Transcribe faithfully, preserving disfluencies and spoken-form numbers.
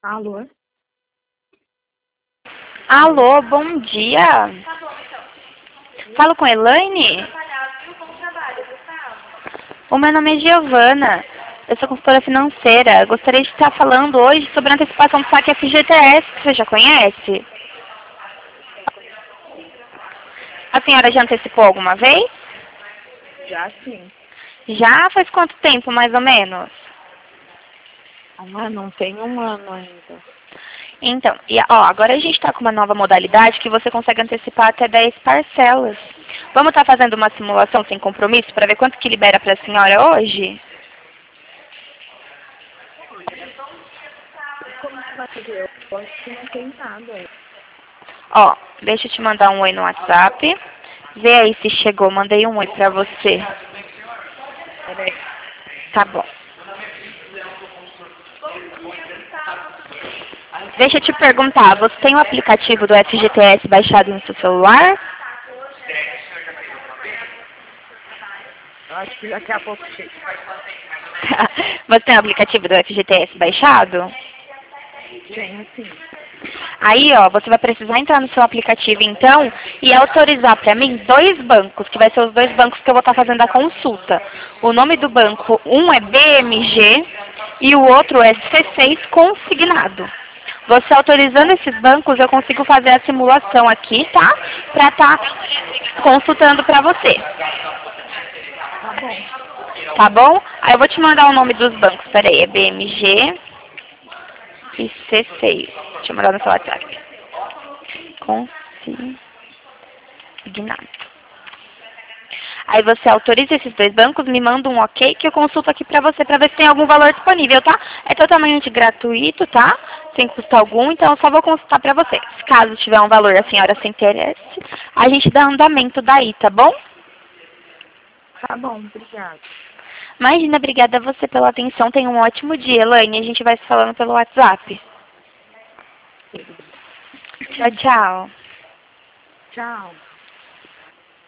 Alô? Alô, bom dia. Falo com a Elaine? O meu nome é Giovana. Eu sou consultora financeira. Gostaria de estar falando hoje sobre a antecipação do saque F G T S, que você já conhece. A senhora já antecipou alguma vez? Já sim. Já? Faz quanto tempo, mais ou menos? Ah, não tem um ano ainda. Então, e, ó, agora a gente está com uma nova modalidade que você consegue antecipar até dez parcelas. Vamos estar fazendo uma simulação sem compromisso para ver quanto que libera para a senhora hoje? Como que vai fazer? Eu acho que não tem nada. Ó, deixa eu te mandar um oi no WhatsApp. Vê aí se chegou. Mandei um oi pra você. Peraí. Tá bom. Deixa eu te perguntar, você tem o aplicativo do F G T S baixado no seu celular? Eu acho que daqui a pouco chega. Você tem o aplicativo do F G T S baixado? Tenho sim. Aí, ó, você vai precisar entrar no seu aplicativo, então, e autorizar para mim dois bancos, que vai ser os dois bancos que eu vou estar fazendo a consulta. O nome do banco, um é B M G e o outro é C seis Consignado. Você autorizando esses bancos, eu consigo fazer a simulação aqui, tá? Para estar consultando para você. Tá bom. Tá bom? Aí eu vou te mandar o nome dos bancos. Peraí, é B M G e C seis. Deixa eu mandar no seu WhatsApp. Consignado. Aí você autoriza esses dois bancos, me manda um ok, que eu consulto aqui pra você, pra ver se tem algum valor disponível, tá? É totalmente gratuito, tá? Sem custo algum, então eu só vou consultar pra você. Caso tiver um valor a senhora se interesse, a gente dá andamento daí, tá bom? Tá bom, obrigada. Imagina, obrigada a você pela atenção. Tenha um ótimo dia, Elaine. A gente vai se falando pelo WhatsApp. Tchau, tchau. Tchau.